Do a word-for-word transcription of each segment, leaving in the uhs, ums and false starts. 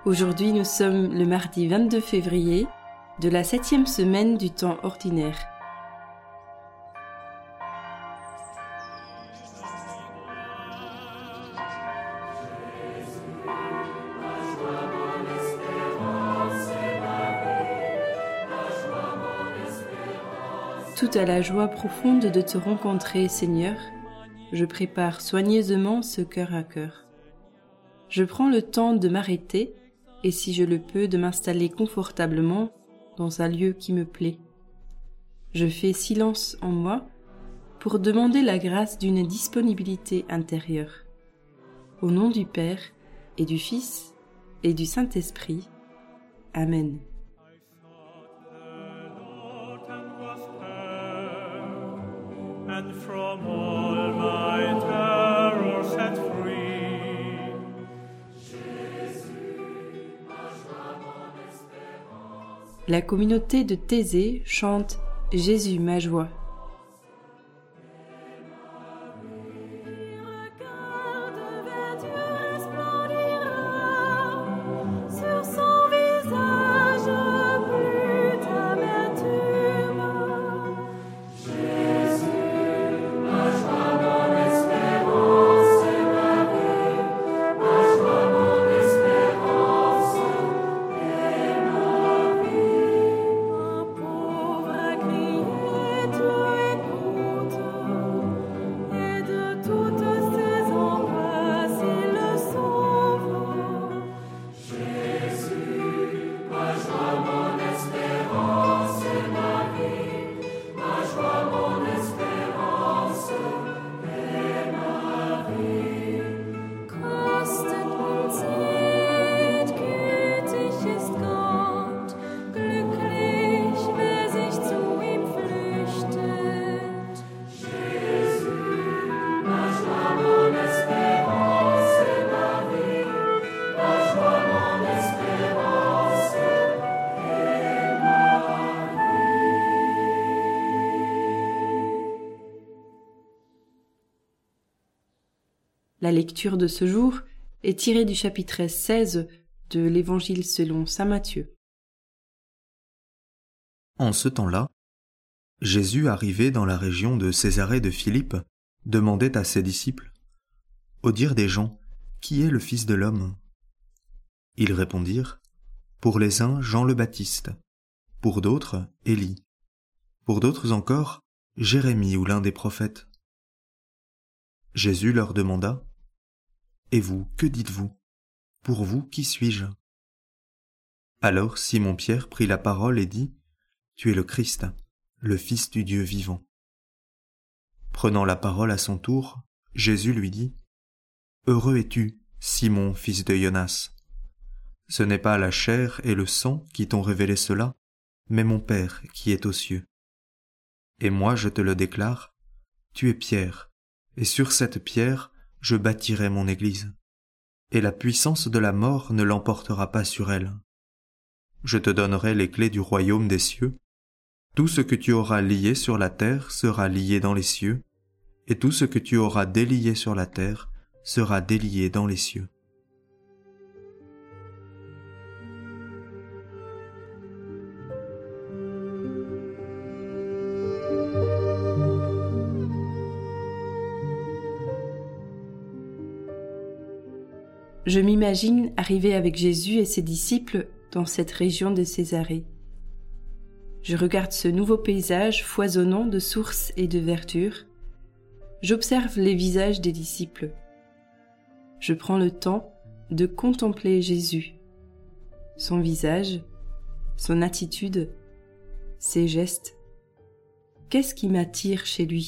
Aujourd'hui, nous sommes le mardi vingt-deux février de la septième semaine du temps ordinaire. Tout à la joie profonde de te rencontrer, Seigneur, je prépare soigneusement ce cœur à cœur. Je prends le temps de m'arrêter et, si je le peux, de m'installer confortablement dans un lieu qui me plaît. Je fais silence en moi pour demander la grâce d'une disponibilité intérieure. Au nom du Père et du Fils et du Saint-Esprit. Amen. And from all my terror set free. La communauté de Thésée chante « Jésus, ma joie ». La lecture de ce jour est tirée du chapitre seize de l'Évangile selon saint Matthieu. En ce temps-là, Jésus, arrivé dans la région de Césarée de Philippe, demandait à ses disciples : « Au dire des gens, qui est le Fils de l'homme ?» Ils répondirent : « Pour les uns, Jean le Baptiste, pour d'autres, Élie, pour d'autres encore, Jérémie ou l'un des prophètes. » Jésus leur demanda : « Et vous, que dites-vous ? Pour vous, qui suis-je » Alors Simon-Pierre prit la parole et dit : « Tu es le Christ, le Fils du Dieu vivant. » Prenant la parole à son tour, Jésus lui dit : « Heureux es-tu, Simon, fils de Jonas. Ce n'est pas la chair et le sang qui t'ont révélé cela, mais mon Père qui est aux cieux. Et moi je te le déclare, tu es Pierre, et sur cette pierre je bâtirai mon Église, et la puissance de la mort ne l'emportera pas sur elle. Je te donnerai les clés du royaume des cieux. Tout ce que tu auras lié sur la terre sera lié dans les cieux, et tout ce que tu auras délié sur la terre sera délié dans les cieux. » Je m'imagine arriver avec Jésus et ses disciples dans cette région de Césarée. Je regarde ce nouveau paysage foisonnant de sources et de verdure. J'observe les visages des disciples. Je prends le temps de contempler Jésus, son visage, son attitude, ses gestes. Qu'est-ce qui m'attire chez lui ?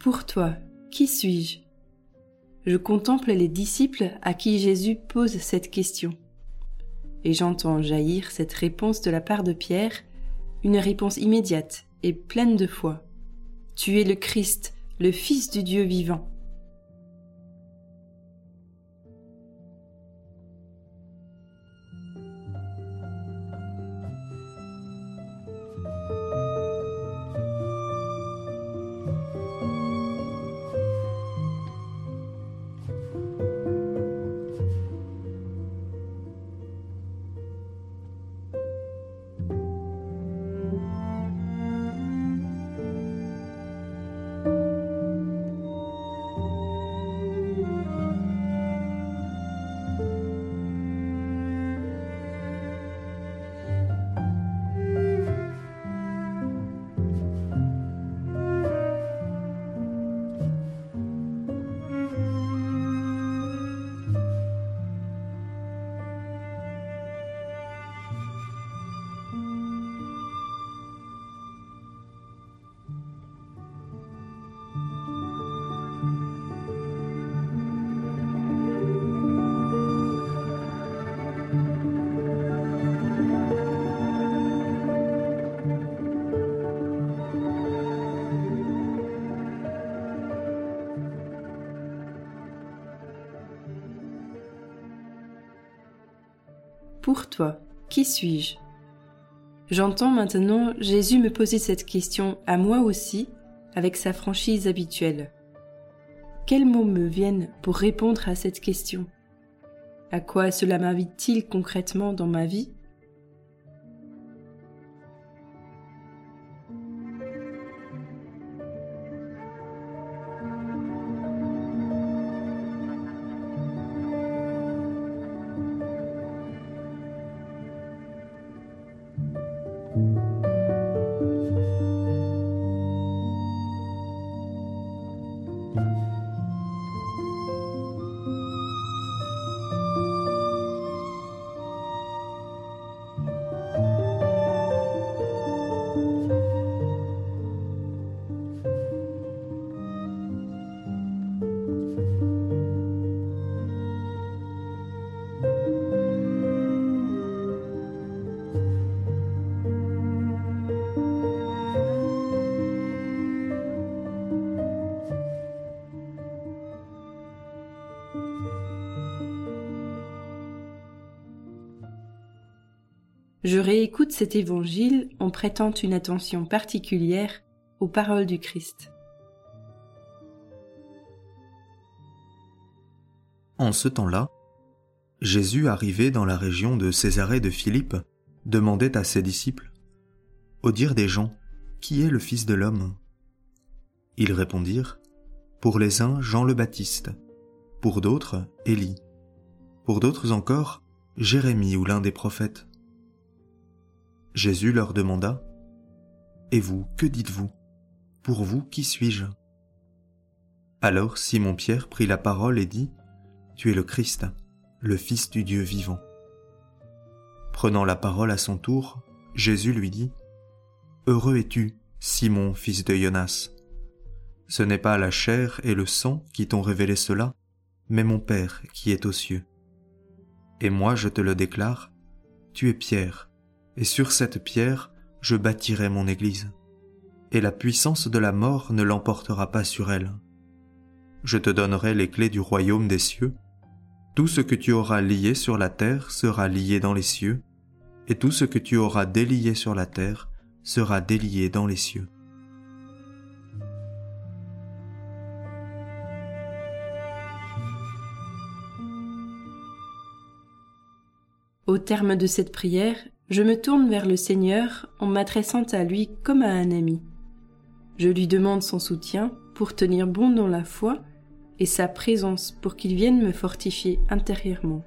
Pour toi, qui suis-je ? Je contemple les disciples à qui Jésus pose cette question. Et j'entends jaillir cette réponse de la part de Pierre, une réponse immédiate et pleine de foi. Tu es le Christ, le Fils du Dieu vivant. Pour toi, qui suis-je ? J'entends maintenant Jésus me poser cette question à moi aussi, avec sa franchise habituelle. Quels mots me viennent pour répondre à cette question ? À quoi cela m'invite-t-il concrètement dans ma vie ? Je réécoute cet évangile en prêtant une attention particulière aux paroles du Christ. En ce temps-là, Jésus, arrivé dans la région de Césarée de Philippe, demandait à ses disciples, « Au dire des gens, qui est le Fils de l'homme ?» Ils répondirent, « Pour les uns, Jean le Baptiste, pour d'autres, Élie, pour d'autres encore, Jérémie ou l'un des prophètes. » Jésus leur demanda, « Et vous, que dites-vous ? Pour vous, qui suis-je » Alors Simon-Pierre prit la parole et dit, « Tu es le Christ, le Fils du Dieu vivant. » Prenant la parole à son tour, Jésus lui dit, « Heureux es-tu, Simon, fils de Jonas. Ce n'est pas la chair et le sang qui t'ont révélé cela, mais mon Père qui est aux cieux. Et moi je te le déclare, tu es Pierre, et sur cette pierre, je bâtirai mon Église, et la puissance de la mort ne l'emportera pas sur elle. Je te donnerai les clés du royaume des cieux. Tout ce que tu auras lié sur la terre sera lié dans les cieux, et tout ce que tu auras délié sur la terre sera délié dans les cieux. » Au terme de cette prière, je me tourne vers le Seigneur en m'adressant à lui comme à un ami. Je lui demande son soutien pour tenir bon dans la foi et sa présence pour qu'il vienne me fortifier intérieurement.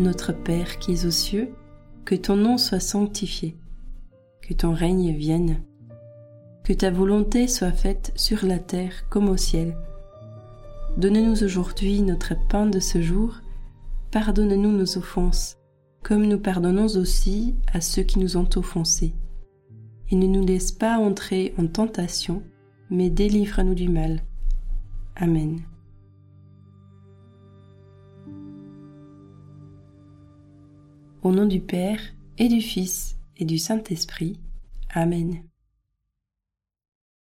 notre Père qui es aux cieux, que ton nom soit sanctifié, que ton règne vienne, que ta volonté soit faite sur la terre comme au ciel. Donne-nous aujourd'hui notre pain de ce jour, pardonne-nous nos offenses, comme nous pardonnons aussi à ceux qui nous ont offensés. Et ne nous laisse pas entrer en tentation, mais délivre-nous du mal. Amen. Au nom du Père, et du Fils, et du Saint-Esprit. Amen.